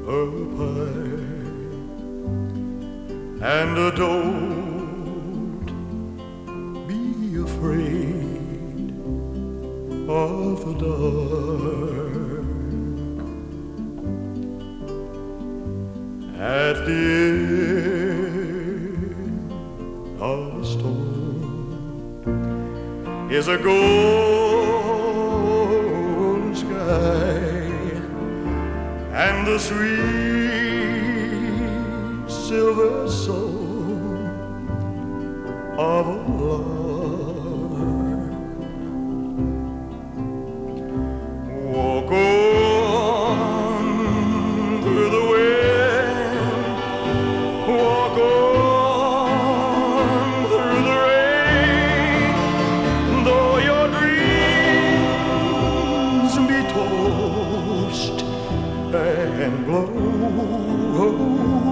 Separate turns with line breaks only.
a pie, and don't be afraid of the dark. At the end of the storm is a golden sky, and the sweet silver soul of a lark. Walk on through the wind, walk on through the rain, though your dreams be tossed and blown.